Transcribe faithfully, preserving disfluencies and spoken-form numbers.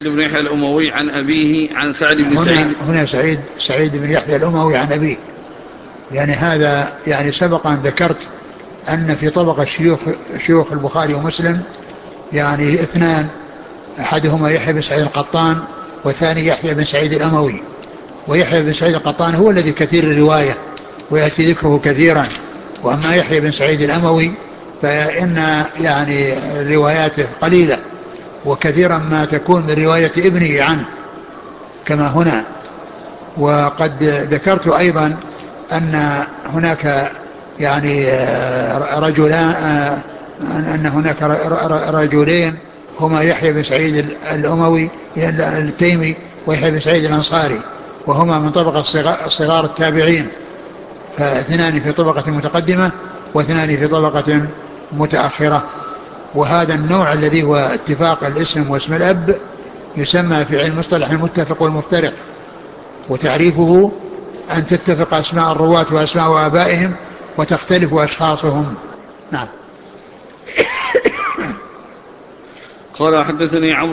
بن يحيى الأموي عن أبيه عن سعد بن هنا سعيد. هنا سعيد سعيد بن يحيى الأموي عن أبيه. يعني هذا يعني سبق أن ذكرت أن في طبقة شيوخ شيوخ البخاري ومسلم يعني اثنان، أحدهما يحيى بن سعيد القطان وثاني يحيى بن سعيد الأموي. ويحيى بن سعيد القطان هو الذي كثير الرواية ويأتي ذكره كثيرا، وأما يحيى بن سعيد الأموي فإن يعني رواياته قليلة، وكثيرا ما تكون من رواية ابنه عنه كما هنا. وقد ذكرت أيضا أن هناك يعني رجلان، أن هناك رجلين هما يحيى بن سعيد الأموي التيمي ويحيى بن سعيد الأنصاري، وهما من طبقة صغار التابعين، فاثنان في طبقة متقدمة واثنان في طبقة متأخرة. وهذا النوع الذي هو اتفاق الاسم واسم الأب يسمى في علم مصطلح المتفق والمفترق، وتعريفه أن تتفق أسماء الرواة وأسماء آبائهم وتختلف أشخاصهم. نعم. قال حدثني عمرو